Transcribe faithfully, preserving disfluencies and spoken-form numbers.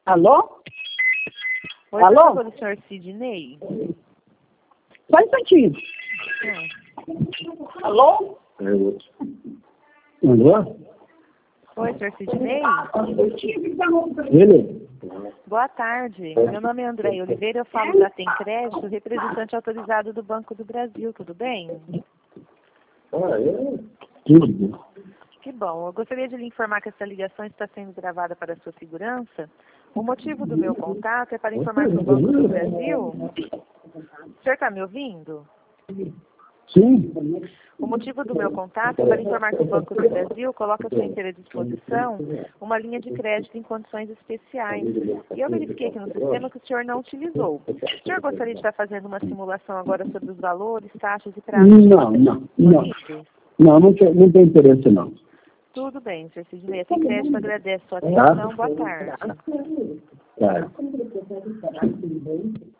Alô? Oi, Alô? por favor, o senhor Sidney? Só um instantinho. Hum. Alô? Alô? Oi, senhor Sidney? Ele? Boa tarde. Meu nome é André Oliveira, eu falo da Tem Crédito, representante autorizado do Banco do Brasil, tudo bem? Ah, é? Tudo. Que bom. Eu gostaria de lhe informar que essa ligação está sendo gravada para a sua segurança. O motivo do meu contato é para informar que o Banco do Brasil... O senhor está me ouvindo? Sim. O motivo do meu contato é para informar que o Banco do Brasil coloca à sua inteira disposição uma linha de crédito em condições especiais. E eu verifiquei aqui no sistema que o senhor não utilizou. O senhor gostaria de estar fazendo uma simulação agora sobre os valores, taxas e prazos? Não, não, não. Não, não tem, não tem interesse, não. Tudo bem, senhor Sidney. A Tem Crédito agradece a sua atenção. Boa tarde. Tá.